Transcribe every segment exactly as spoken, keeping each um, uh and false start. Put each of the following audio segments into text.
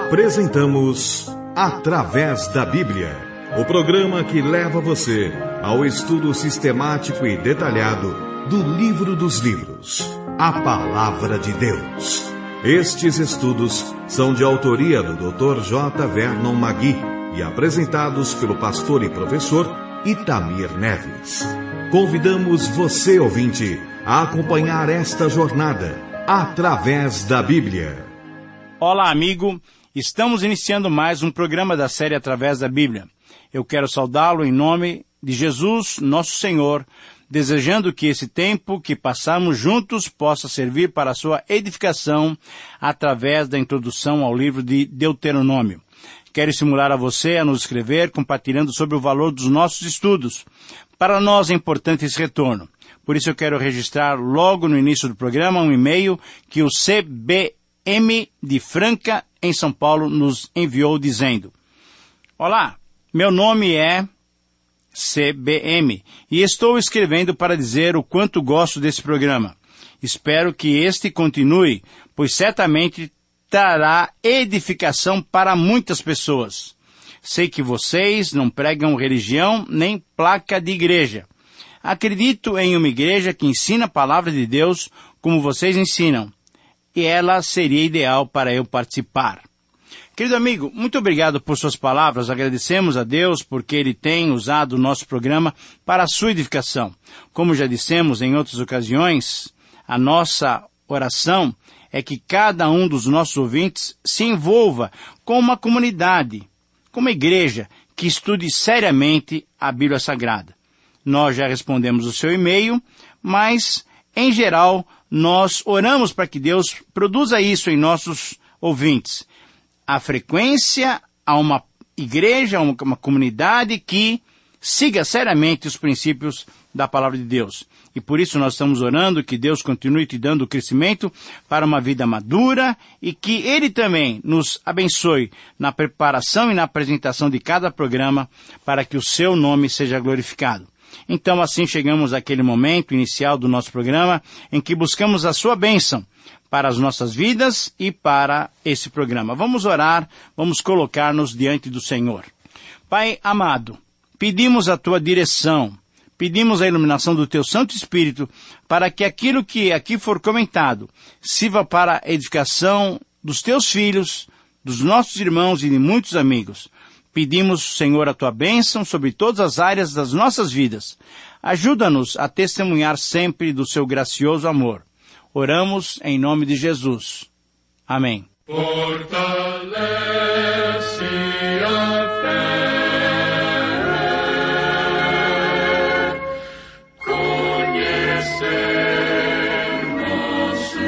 Apresentamos Através da Bíblia, o programa que leva você ao estudo sistemático e detalhado do livro dos livros, a Palavra de Deus. Estes estudos são de autoria do doutor J. Vernon Magui e apresentados pelo pastor e professor Itamir Neves. Convidamos você, ouvinte, a acompanhar esta jornada através da Bíblia. Olá, amigo. Estamos iniciando mais um programa da série Através da Bíblia. Eu quero saudá-lo em nome de Jesus, nosso Senhor, desejando que esse tempo que passamos juntos possa servir para a sua edificação através da introdução ao livro de Deuteronômio. Quero estimular a você a nos escrever, compartilhando sobre o valor dos nossos estudos. Para nós é importante esse retorno. Por isso eu quero registrar logo no início do programa um e-mail que o C B M de Franca, em São Paulo, nos enviou dizendo: Olá, meu nome é C B M e estou escrevendo para dizer o quanto gosto desse programa. Espero que este continue, pois certamente trará edificação para muitas pessoas. Sei que vocês não pregam religião nem placa de igreja. Acredito em uma igreja que ensina a palavra de Deus como vocês ensinam, e ela seria ideal para eu participar. Querido amigo, muito obrigado por suas palavras. Agradecemos a Deus porque Ele tem usado o nosso programa para a sua edificação. Como já dissemos em outras ocasiões, a nossa oração é que cada um dos nossos ouvintes se envolva com uma comunidade, com uma igreja que estude seriamente a Bíblia Sagrada. Nós já respondemos o seu e-mail, mas, em geral, nós oramos para que Deus produza isso em nossos ouvintes. A frequência a uma igreja, a uma, uma comunidade que siga seriamente os princípios da palavra de Deus. E por isso nós estamos orando que Deus continue te dando o crescimento para uma vida madura e que Ele também nos abençoe na preparação e na apresentação de cada programa para que o seu nome seja glorificado. Então assim chegamos àquele momento inicial do nosso programa em que buscamos a sua bênção para as nossas vidas e para esse programa. Vamos orar, vamos colocar-nos diante do Senhor. Pai amado, pedimos a tua direção, pedimos a iluminação do teu Santo Espírito para que aquilo que aqui for comentado sirva para a edificação dos teus filhos, dos nossos irmãos e de muitos amigos. Pedimos, Senhor, a tua bênção sobre todas as áreas das nossas vidas. Ajuda-nos a testemunhar sempre do seu gracioso amor. Oramos em nome de Jesus. Amém. Fortalece a fé, conhecer nosso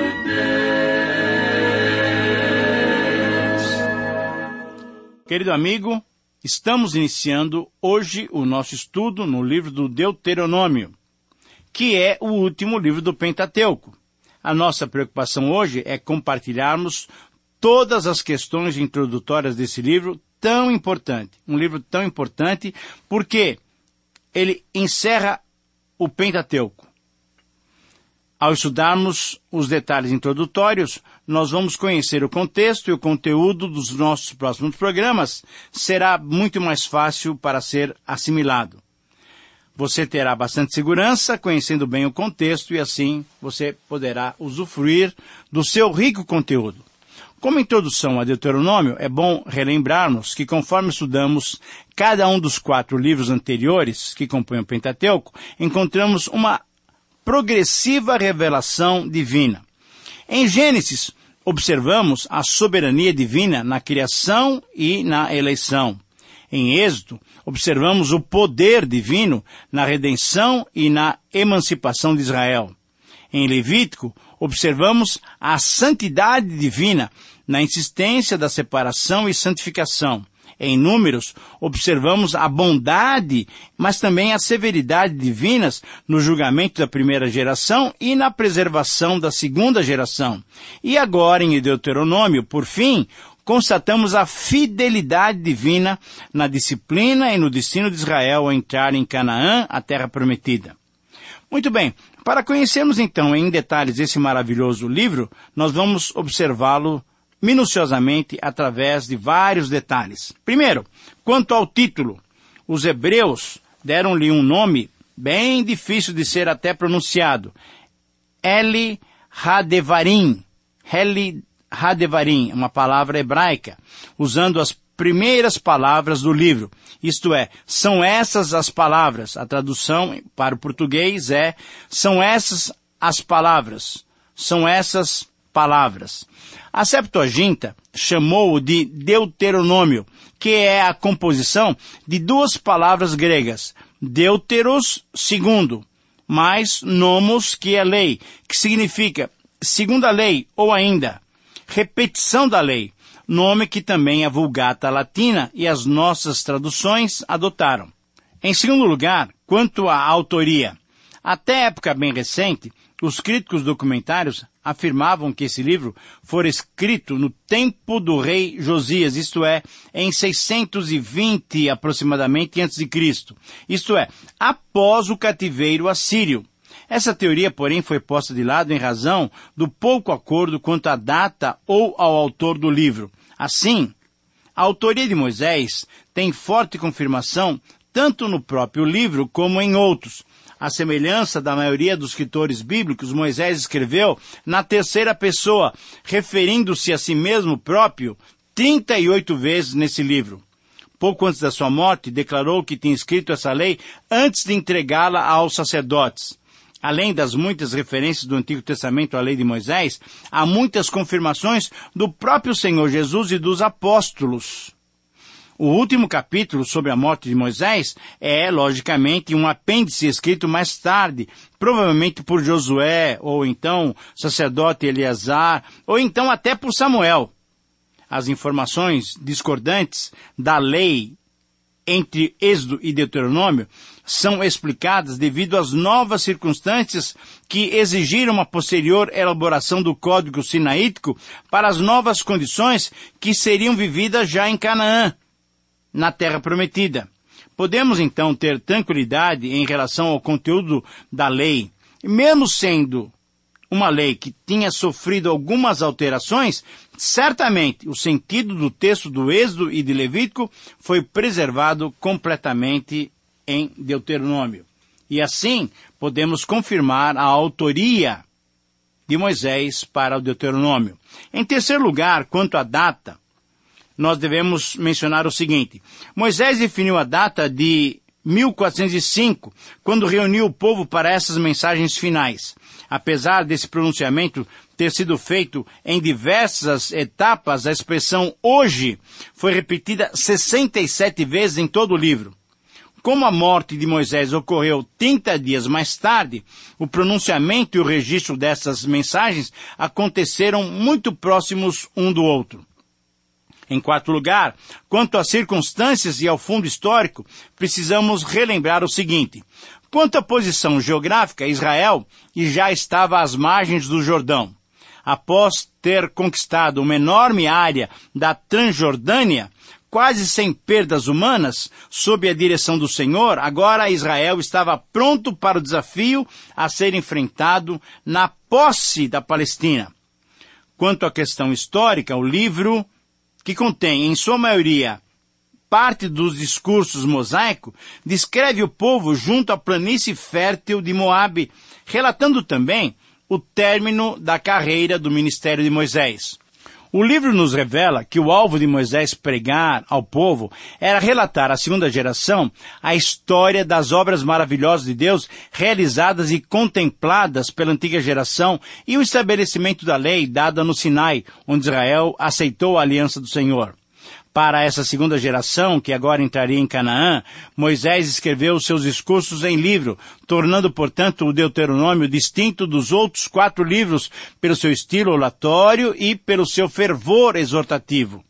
Deus. Querido amigo, estamos iniciando hoje o nosso estudo no livro do Deuteronômio, que é o último livro do Pentateuco. A nossa preocupação hoje é compartilharmos todas as questões introdutórias desse livro tão importante. Um livro tão importante porque ele encerra o Pentateuco. Ao estudarmos os detalhes introdutórios, nós vamos conhecer o contexto e o conteúdo dos nossos próximos programas. Será muito mais fácil para ser assimilado. Você terá bastante segurança, conhecendo bem o contexto, e assim você poderá usufruir do seu rico conteúdo. Como introdução a Deuteronômio, é bom relembrarmos que conforme estudamos cada um dos quatro livros anteriores que compõem o Pentateuco, encontramos uma progressiva revelação divina. Em Gênesis, observamos a soberania divina na criação e na eleição. Em Êxodo, observamos o poder divino na redenção e na emancipação de Israel. Em Levítico, observamos a santidade divina na insistência da separação e santificação. Em Números, observamos a bondade, mas também a severidade divinas no julgamento da primeira geração e na preservação da segunda geração. E agora, em Deuteronômio, por fim, constatamos a fidelidade divina na disciplina e no destino de Israel ao entrar em Canaã, a terra prometida. Muito bem, para conhecermos então em detalhes esse maravilhoso livro, nós vamos observá-lo minuciosamente através de vários detalhes. Primeiro, quanto ao título, os hebreus deram-lhe um nome bem difícil de ser até pronunciado. Eli Hadevarim. Eli Hadevarim, uma palavra hebraica, usando as primeiras palavras do livro. Isto é, são essas as palavras. A tradução para o português é, são essas as palavras. São essas palavras. A Septuaginta chamou-o de Deuteronômio, que é a composição de duas palavras gregas, Deuteros, segundo, mais nomos, que é lei, que significa segunda lei, ou ainda, repetição da lei, nome que também a Vulgata Latina e as nossas traduções adotaram. Em segundo lugar, quanto à autoria, até época bem recente, os críticos documentários afirmavam que esse livro fora escrito no tempo do rei Josias, isto é, em seiscentos e vinte aproximadamente antes de Cristo, isto é, após o cativeiro assírio. Essa teoria, porém, foi posta de lado em razão do pouco acordo quanto à data ou ao autor do livro. Assim, a autoria de Moisés tem forte confirmação tanto no próprio livro como em outros. À semelhança da maioria dos escritores bíblicos, Moisés escreveu na terceira pessoa, referindo-se a si mesmo próprio trinta e oito vezes nesse livro. Pouco antes da sua morte, declarou que tinha escrito essa lei antes de entregá-la aos sacerdotes. Além das muitas referências do Antigo Testamento à lei de Moisés, há muitas confirmações do próprio Senhor Jesus e dos apóstolos. O último capítulo sobre a morte de Moisés é, logicamente, um apêndice escrito mais tarde, provavelmente por Josué, ou então sacerdote Eleazar, ou então até por Samuel. As informações discordantes da lei entre Êxodo e Deuteronômio são explicadas devido às novas circunstâncias que exigiram uma posterior elaboração do Código Sinaítico para as novas condições que seriam vividas já em Canaã, na Terra Prometida. Podemos então ter tranquilidade em relação ao conteúdo da lei, mesmo sendo uma lei que tinha sofrido algumas alterações, certamente o sentido do texto do Êxodo e de Levítico foi preservado completamente em Deuteronômio. E assim podemos confirmar a autoria de Moisés para o Deuteronômio. Em terceiro lugar, quanto à data, nós devemos mencionar o seguinte. Moisés definiu a data de mil quatrocentos e cinco, quando reuniu o povo para essas mensagens finais. Apesar desse pronunciamento ter sido feito em diversas etapas, a expressão hoje foi repetida sessenta e sete vezes em todo o livro. Como a morte de Moisés ocorreu trinta dias mais tarde, o pronunciamento e o registro dessas mensagens aconteceram muito próximos um do outro. Em quarto lugar, quanto às circunstâncias e ao fundo histórico, precisamos relembrar o seguinte. Quanto à posição geográfica, Israel já estava às margens do Jordão. Após ter conquistado uma enorme área da Transjordânia, quase sem perdas humanas, sob a direção do Senhor, agora Israel estava pronto para o desafio a ser enfrentado na posse da Palestina. Quanto à questão histórica, o livro, que contém, em sua maioria, parte dos discursos mosaicos, descreve o povo junto à planície fértil de Moabe, relatando também o término da carreira do ministério de Moisés. O livro nos revela que o alvo de Moisés pregar ao povo era relatar à segunda geração a história das obras maravilhosas de Deus realizadas e contempladas pela antiga geração e o estabelecimento da lei dada no Sinai, onde Israel aceitou a aliança do Senhor. Para essa segunda geração, que agora entraria em Canaã, Moisés escreveu seus discursos em livro, tornando, portanto, o Deuteronômio distinto dos outros quatro livros pelo seu estilo oratório e pelo seu fervor exortativo.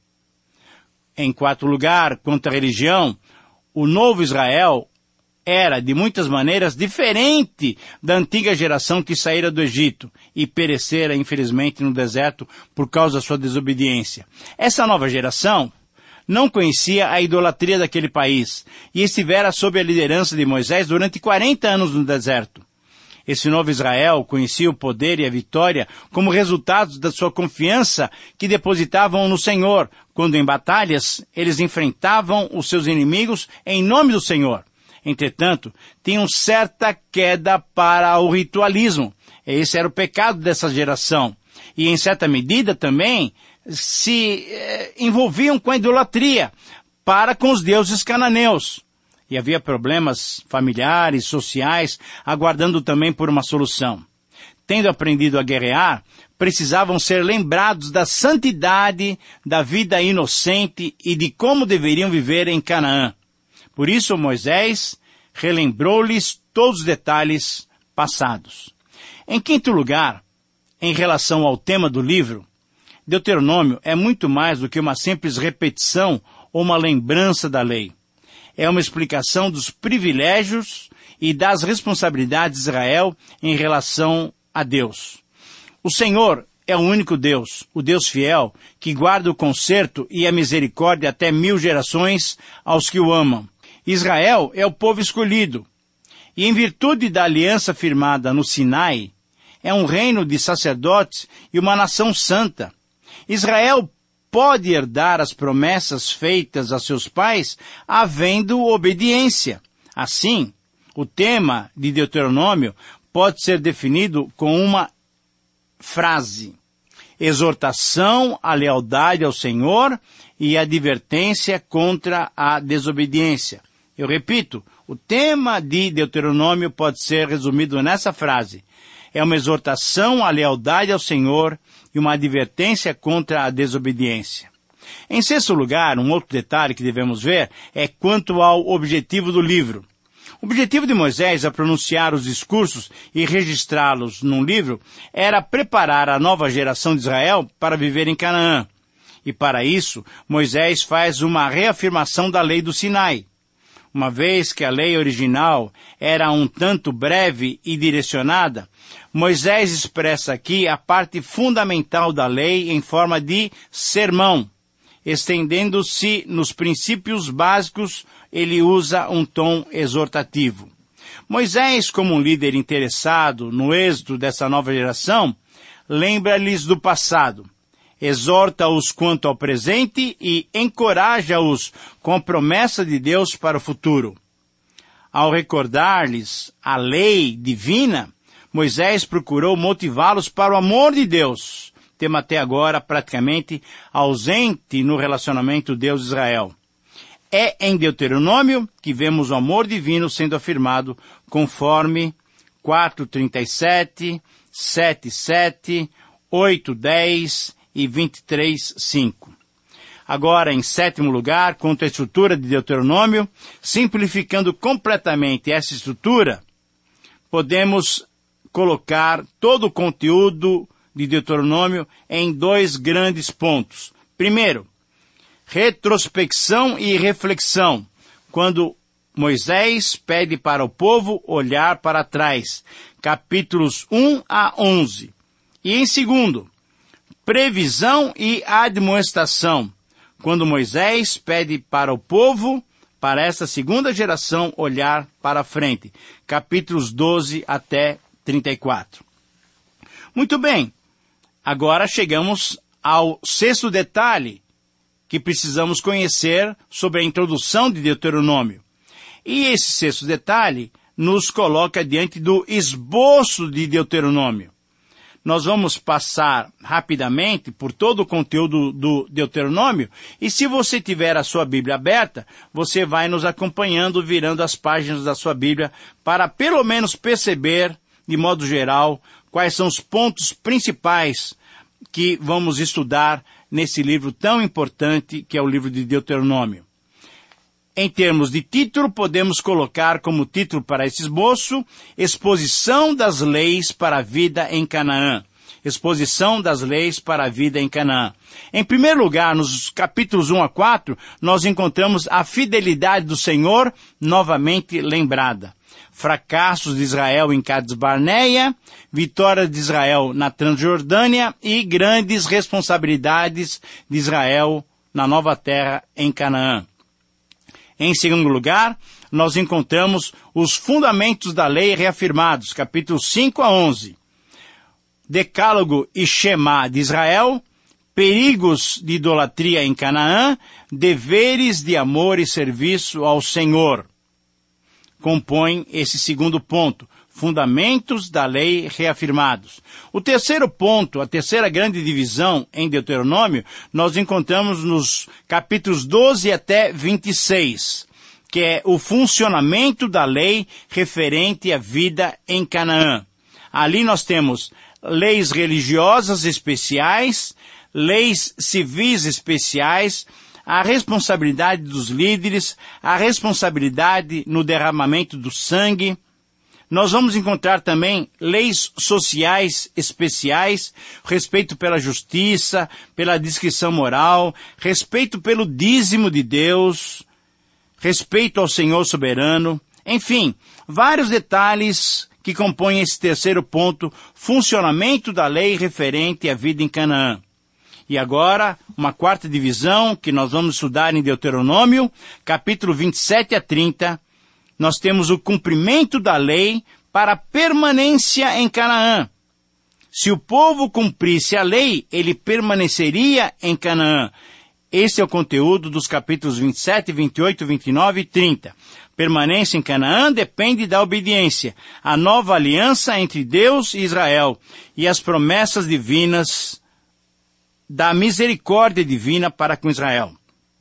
Em quarto lugar, quanto à religião, o novo Israel era, de muitas maneiras, diferente da antiga geração que saíra do Egito e perecera, infelizmente, no deserto por causa da sua desobediência. Essa nova geração não conhecia a idolatria daquele país e estivera sob a liderança de Moisés durante quarenta anos no deserto. Esse novo Israel conhecia o poder e a vitória como resultados da sua confiança que depositavam no Senhor, quando em batalhas eles enfrentavam os seus inimigos em nome do Senhor. Entretanto, tinham certa queda para o ritualismo. Esse era o pecado dessa geração. E em certa medida também se eh, envolviam com a idolatria para com os deuses cananeus. E havia problemas familiares, sociais, aguardando também por uma solução. Tendo aprendido a guerrear, precisavam ser lembrados da santidade, da vida inocente e de como deveriam viver em Canaã. Por isso Moisés relembrou-lhes todos os detalhes passados. Em quinto lugar, em relação ao tema do livro, Deuteronômio é muito mais do que uma simples repetição ou uma lembrança da lei. É uma explicação dos privilégios e das responsabilidades de Israel em relação a Deus. O Senhor é o único Deus, o Deus fiel, que guarda o conserto e a misericórdia até mil gerações aos que o amam. Israel é o povo escolhido, e em virtude da aliança firmada no Sinai, é um reino de sacerdotes e uma nação santa. Israel pode herdar as promessas feitas a seus pais, havendo obediência. Assim, o tema de Deuteronômio pode ser definido com uma frase: exortação à lealdade ao Senhor e advertência contra a desobediência. Eu repito, o tema de Deuteronômio pode ser resumido nessa frase: é uma exortação à lealdade ao Senhor e uma advertência contra a desobediência. Em sexto lugar, um outro detalhe que devemos ver é quanto ao objetivo do livro. O objetivo de Moisés a pronunciar os discursos e registrá-los num livro era preparar a nova geração de Israel para viver em Canaã. E para isso, Moisés faz uma reafirmação da lei do Sinai. Uma vez que a lei original era um tanto breve e direcionada, Moisés expressa aqui a parte fundamental da lei em forma de sermão. Estendendo-se nos princípios básicos, ele usa um tom exortativo. Moisés, como um líder interessado no êxito dessa nova geração, lembra-lhes do passado, exorta-os quanto ao presente e encoraja-os com a promessa de Deus para o futuro. Ao recordar-lhes a lei divina, Moisés procurou motivá-los para o amor de Deus, tema até agora praticamente ausente no relacionamento Deus-Israel. É em Deuteronômio que vemos o amor divino sendo afirmado conforme quatro, trinta e sete, sete, sete, oito, dez e vinte e três, cinco. Agora, em sétimo lugar, quanto à estrutura de Deuteronômio, simplificando completamente essa estrutura, podemos colocar todo o conteúdo de Deuteronômio em dois grandes pontos. Primeiro, retrospecção e reflexão, quando Moisés pede para o povo olhar para trás, capítulos um a onze. E em segundo, previsão e admoestação, quando Moisés pede para o povo, para essa segunda geração, olhar para frente, capítulos doze até trinta e quatro. Muito bem, agora chegamos ao sexto detalhe que precisamos conhecer sobre a introdução de Deuteronômio. E esse sexto detalhe nos coloca diante do esboço de Deuteronômio. Nós vamos passar rapidamente por todo o conteúdo do Deuteronômio, e se você tiver a sua Bíblia aberta, você vai nos acompanhando, virando as páginas da sua Bíblia, para pelo menos perceber, de modo geral, quais são os pontos principais que vamos estudar nesse livro tão importante que é o livro de Deuteronômio. Em termos de título, podemos colocar como título para esse esboço, Exposição das Leis para a Vida em Canaã. Exposição das Leis para a Vida em Canaã. Em primeiro lugar, nos capítulos um a quatro, nós encontramos a fidelidade do Senhor novamente lembrada. Fracassos de Israel em Cades Barneia, vitória de Israel na Transjordânia e grandes responsabilidades de Israel na nova terra em Canaã. Em segundo lugar, nós encontramos os fundamentos da lei reafirmados, capítulos cinco a onze. Decálogo e Shema de Israel, perigos de idolatria em Canaã, deveres de amor e serviço ao Senhor. Compõe esse segundo ponto, fundamentos da lei reafirmados. O terceiro ponto, a terceira grande divisão em Deuteronômio, nós encontramos nos capítulos doze até vinte e seis, que é o funcionamento da lei referente à vida em Canaã. Ali nós temos leis religiosas especiais, leis civis especiais, a responsabilidade dos líderes, a responsabilidade no derramamento do sangue. Nós vamos encontrar também leis sociais especiais, respeito pela justiça, pela discrição moral, respeito pelo dízimo de Deus, respeito ao Senhor soberano, enfim, vários detalhes que compõem esse terceiro ponto, funcionamento da lei referente à vida em Canaã. E agora, uma quarta divisão que nós vamos estudar em Deuteronômio, capítulo vinte e sete a trinta, nós temos o cumprimento da lei para a permanência em Canaã. Se o povo cumprisse a lei, ele permaneceria em Canaã. Esse é o conteúdo dos capítulos vinte e sete, vinte e oito, vinte e nove e trinta. Permanência em Canaã depende da obediência, a nova aliança entre Deus e Israel e as promessas divinas da misericórdia divina para com Israel.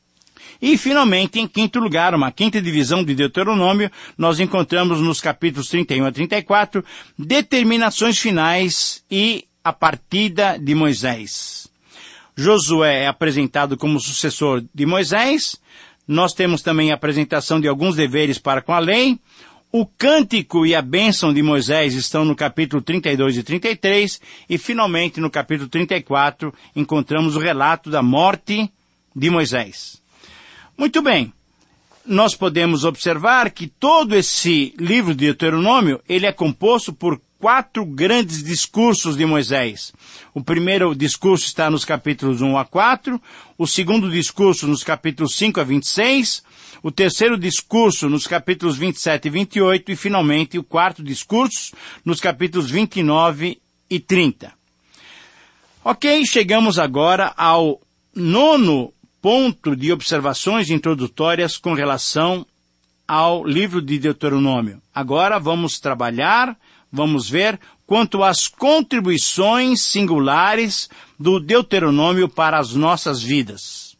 E, finalmente, em quinto lugar, uma quinta divisão de Deuteronômio, nós encontramos nos capítulos trinta e um a trinta e quatro, determinações finais e a partida de Moisés. Josué é apresentado como sucessor de Moisés. Nós temos também a apresentação de alguns deveres para com a lei. O cântico e a bênção de Moisés estão no capítulo trinta e dois e trinta e três. E, finalmente, no capítulo trinta e quatro, encontramos o relato da morte de Moisés. Muito bem, nós podemos observar que todo esse livro de Deuteronômio, ele é composto por quatro grandes discursos de Moisés. O primeiro discurso está nos capítulos um a quatro, o segundo discurso nos capítulos cinco a vinte e seis, o terceiro discurso nos capítulos vinte e sete e vinte e oito e, finalmente, o quarto discurso nos capítulos vinte e nove e trinta. Ok, chegamos agora ao nono ponto de observações introdutórias com relação ao livro de Deuteronômio. Agora vamos trabalhar, vamos ver quanto às contribuições singulares do Deuteronômio para as nossas vidas.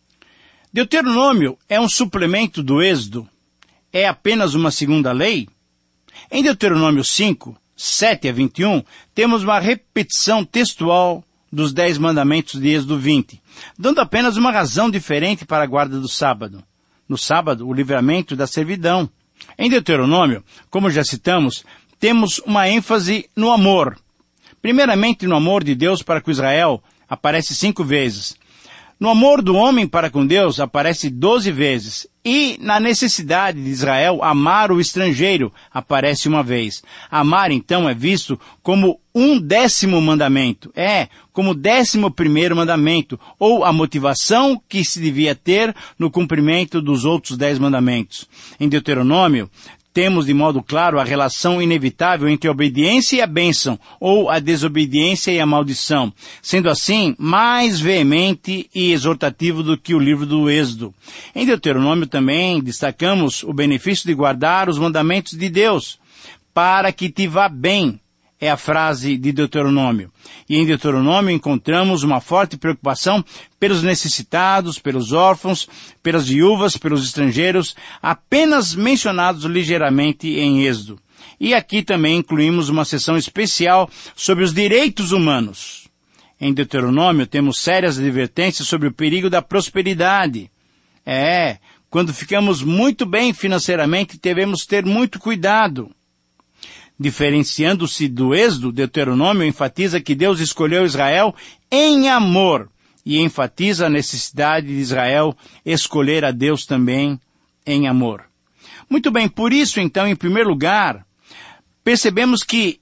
Deuteronômio é um suplemento do Êxodo? É apenas uma segunda lei? Em Deuteronômio cinco, sete a vinte e um, temos uma repetição textual dos dez mandamentos de Êxodo vinte, dando apenas uma razão diferente para a guarda do sábado. No sábado, o livramento da servidão. Em Deuteronômio, como já citamos, temos uma ênfase no amor. Primeiramente, no amor de Deus para com Israel, aparece cinco vezes. No amor do homem para com Deus, aparece doze vezes. E na necessidade de Israel amar o estrangeiro, aparece uma vez. Amar, então, é visto como um décimo mandamento. É, como décimo primeiro mandamento, ou a motivação que se devia ter no cumprimento dos outros dez mandamentos. Em Deuteronômio, temos de modo claro a relação inevitável entre a obediência e a bênção, ou a desobediência e a maldição, sendo assim mais veemente e exortativo do que o livro do Êxodo. Em Deuteronômio também destacamos o benefício de guardar os mandamentos de Deus, para que te vá bem, é a frase de Deuteronômio. E em Deuteronômio encontramos uma forte preocupação pelos necessitados, pelos órfãos, pelas viúvas, pelos estrangeiros, apenas mencionados ligeiramente em Êxodo. E aqui também incluímos uma seção especial sobre os direitos humanos. Em Deuteronômio temos sérias advertências sobre o perigo da prosperidade. É, quando ficamos muito bem financeiramente, devemos ter muito cuidado. Diferenciando-se do Êxodo, Deuteronômio enfatiza que Deus escolheu Israel em amor e enfatiza a necessidade de Israel escolher a Deus também em amor. Muito bem, por isso, então, em primeiro lugar, percebemos que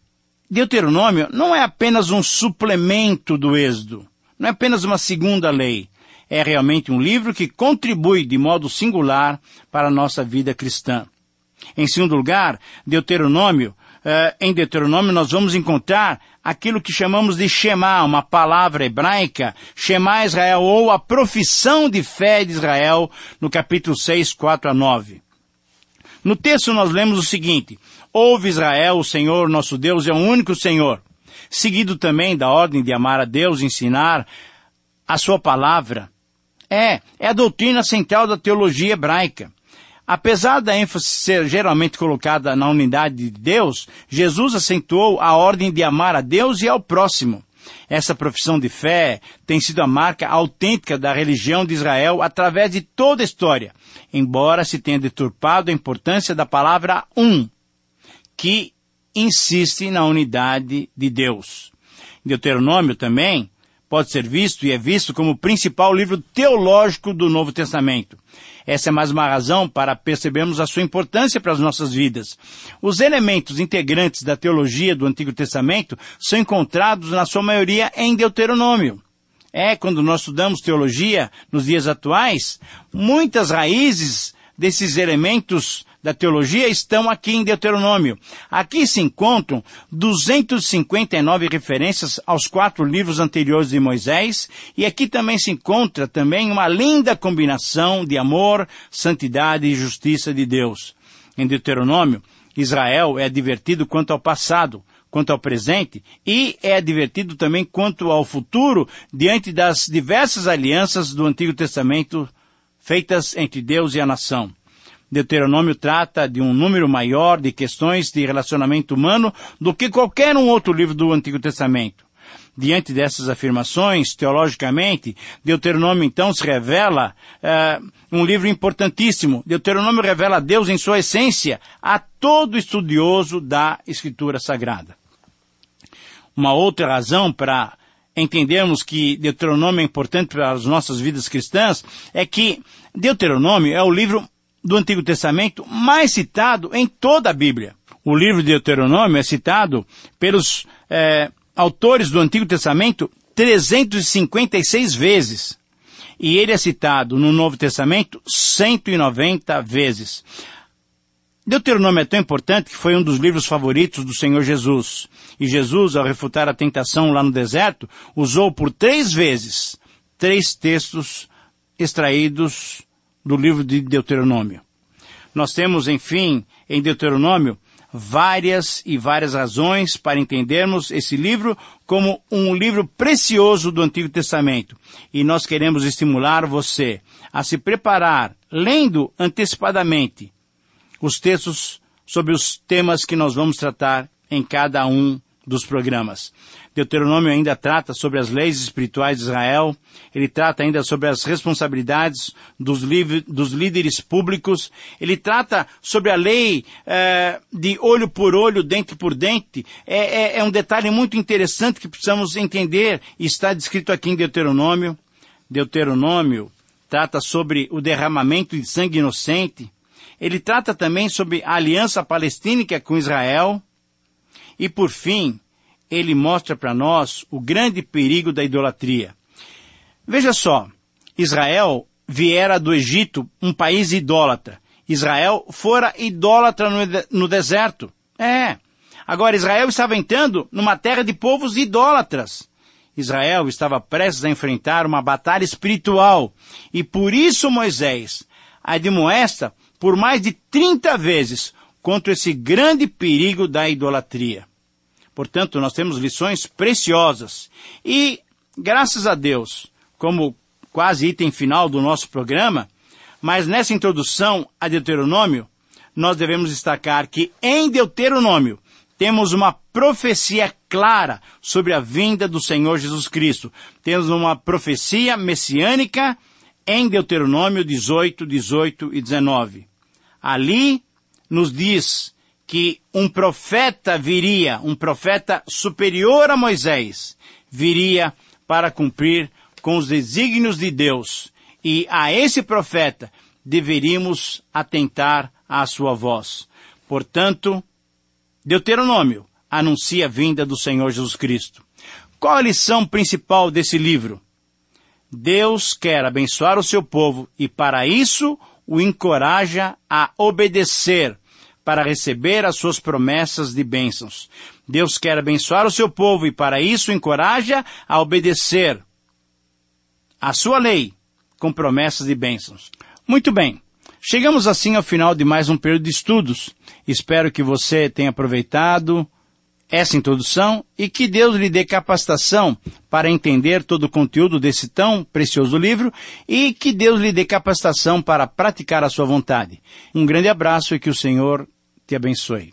Deuteronômio não é apenas um suplemento do Êxodo, não é apenas uma segunda lei, é realmente um livro que contribui de modo singular para a nossa vida cristã. Em segundo lugar, Deuteronômio, uh, em Deuteronômio nós vamos encontrar aquilo que chamamos de Shema, uma palavra hebraica, Shema Israel, ou a profissão de fé de Israel, no capítulo seis, quatro a nove. No texto nós lemos o seguinte: ouve Israel, o Senhor nosso Deus é o único Senhor. Seguido também da ordem de amar a Deus e ensinar a sua palavra. É, é a doutrina central da teologia hebraica. Apesar da ênfase ser geralmente colocada na unidade de Deus, Jesus acentuou a ordem de amar a Deus e ao próximo. Essa profissão de fé tem sido a marca autêntica da religião de Israel através de toda a história, embora se tenha deturpado a importância da palavra um, que insiste na unidade de Deus. Deuteronômio também pode ser visto e é visto como o principal livro teológico do Novo Testamento. Essa é mais uma razão para percebermos a sua importância para as nossas vidas. Os elementos integrantes da teologia do Antigo Testamento são encontrados, na sua maioria, em Deuteronômio. É, quando nós estudamos teologia nos dias atuais, muitas raízes desses elementos da teologia estão aqui em Deuteronômio. Aqui se encontram duzentas e cinquenta e nove referências aos quatro livros anteriores de Moisés, e aqui também se encontra também uma linda combinação de amor, santidade e justiça de Deus. Em Deuteronômio, Israel é advertido quanto ao passado, quanto ao presente, e é advertido também quanto ao futuro, diante das diversas alianças do Antigo Testamento feitas entre Deus e a nação. Deuteronômio trata de um número maior de questões de relacionamento humano do que qualquer um outro livro do Antigo Testamento. Diante dessas afirmações, teologicamente, Deuteronômio então se revela uh, um livro importantíssimo. Deuteronômio revela Deus em sua essência a todo estudioso da Escritura Sagrada. Uma outra razão para entendermos que Deuteronômio é importante para as nossas vidas cristãs é que Deuteronômio é o livro do Antigo Testamento mais citado em toda a Bíblia. O livro de Deuteronômio é citado pelos eh, autores do Antigo Testamento trezentas e cinquenta e seis vezes. E ele é citado no Novo Testamento cento e noventa vezes. Deuteronômio é tão importante que foi um dos livros favoritos do Senhor Jesus. E Jesus, ao refutar a tentação lá no deserto, usou por três vezes três textos extraídos do livro de Deuteronômio. Nós temos, enfim, em Deuteronômio, várias e várias razões para entendermos esse livro como um livro precioso do Antigo Testamento. E nós queremos estimular você a se preparar, lendo antecipadamente os textos sobre os temas que nós vamos tratar em cada um dos programas. Deuteronômio ainda trata sobre as leis espirituais de Israel, ele trata ainda sobre as responsabilidades dos, dos líderes públicos, ele trata sobre a lei eh, de olho por olho, dente por dente. É, é, é um detalhe muito interessante que precisamos entender e está descrito aqui em Deuteronômio. Deuteronômio trata sobre o derramamento de sangue inocente, ele trata também sobre a aliança palestínica com Israel. E, por fim, ele mostra para nós o grande perigo da idolatria. Veja só, Israel viera do Egito, um país idólatra. Israel fora idólatra no, no deserto. É. Agora, Israel estava entrando numa terra de povos idólatras. Israel estava prestes a enfrentar uma batalha espiritual. E por isso Moisés admoesta por mais de trinta vezes contra esse grande perigo da idolatria. Portanto, nós temos lições preciosas. E, graças a Deus, como quase item final do nosso programa, mas nessa introdução a Deuteronômio, nós devemos destacar que em Deuteronômio temos uma profecia clara sobre a vinda do Senhor Jesus Cristo. Temos uma profecia messiânica em Deuteronômio dezoito, dezoito e dezenove. Ali nos diz que um profeta viria, um profeta superior a Moisés, viria para cumprir com os desígnios de Deus. E a esse profeta deveríamos atentar à sua voz. Portanto, Deuteronômio anuncia a vinda do Senhor Jesus Cristo. Qual a lição principal desse livro? Deus quer abençoar o seu povo e, para isso, o encoraja a obedecer, para receber as suas promessas de bênçãos. Deus quer abençoar o seu povo e, para isso, o encoraja a obedecer a sua lei com promessas de bênçãos. Muito bem. Chegamos assim ao final de mais um período de estudos. Espero que você tenha aproveitado essa introdução e que Deus lhe dê capacitação para entender todo o conteúdo desse tão precioso livro e que Deus lhe dê capacitação para praticar a sua vontade. Um grande abraço e que o Senhor te abençoe.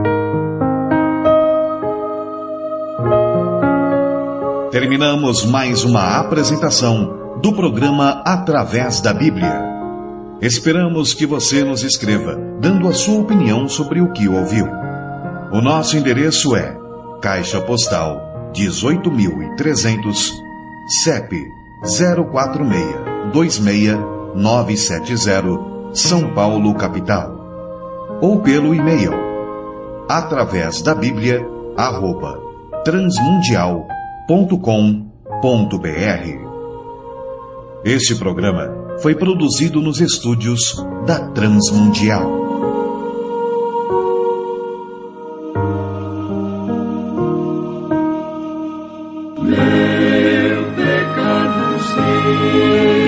Terminamos mais uma apresentação do programa Através da Bíblia. Esperamos que você nos escreva, dando a sua opinião sobre o que ouviu. O nosso endereço é Caixa Postal dezoito mil e trezentos, C E P zero quatro seis dois seis nove sete zero, São Paulo, capital. Ou pelo e-mail através da Bíblia arroba transmundial ponto com ponto br. Este programa foi produzido nos estúdios da Transmundial. Meu pecado sei.